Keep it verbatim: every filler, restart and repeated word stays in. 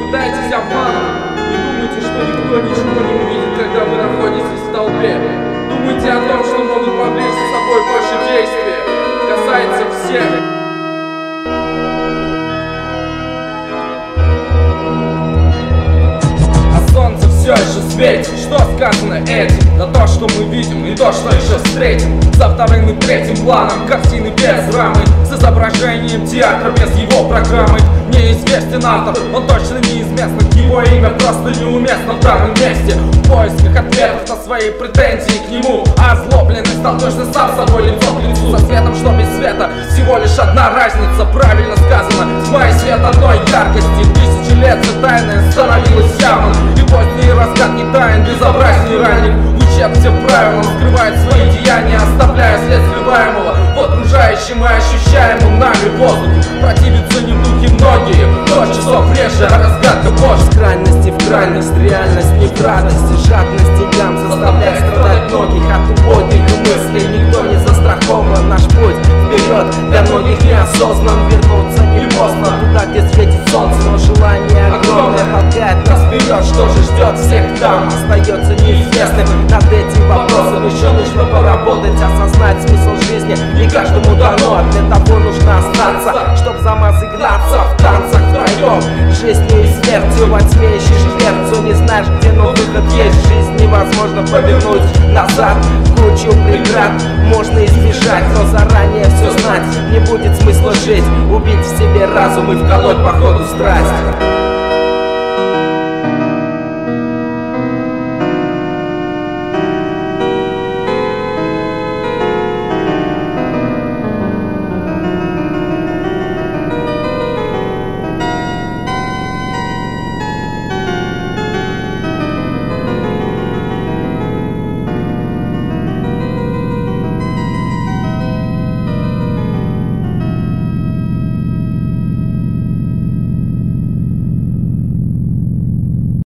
пытаетесь обманывать. Не думайте, что никто ничего не увидит, когда вы находитесь в толпе. Думайте о том, что могут повлечь за собой больше действия. Касается всех. Все еще светит, что сказано этим? На то, что мы видим, и то, что еще встретим. За вторым и третьим планом картины без рамы, с изображением театра без его программы. Неизвестен автор, он точно не из местных. Его имя просто неуместно в данном месте. В поисках ответов на свои претензии к нему. Озлобленный стал точно сам собой, лицо к лицу. Со светом, что без света, всего лишь одна разница. Правильно сказано, тьма и свет одной яркости. Тысячи лет все тайное становилось явным. И поздние разгадки тайн безобразней ранних. Учеб всем правилам скрывает свои деяния, оставляя след скрываемого в окружающем и ощущаемом нами воздухе. Противятся не в духе многие, но часов реже, а разгадка позже. С крайности в крайность, реальность не в радости. Жадность деньгам заставляет страдать многих. От убогих мыслей никто не застрахован. Наш путь вперед для многих неосознан. Вернуться не поздно туда, где светит солнце, но желание огромное толкает нас вперед. Что же ждет всех там, остается неизвестным. Над этим вопросом еще нужно поработать, осознать смысл жизни не каждому дано. Для того нужно остаться, чтоб замаз играться в танцах втроем. Жизнью и смертью во тьме ищешь дверцу. Не знаешь, где, но выход есть. Жизнь невозможно повернуть назад. Кучу преград можно избежать, но заранее все знать не будет смысла жить. Убить в себе разум и вколоть по ходу страсть.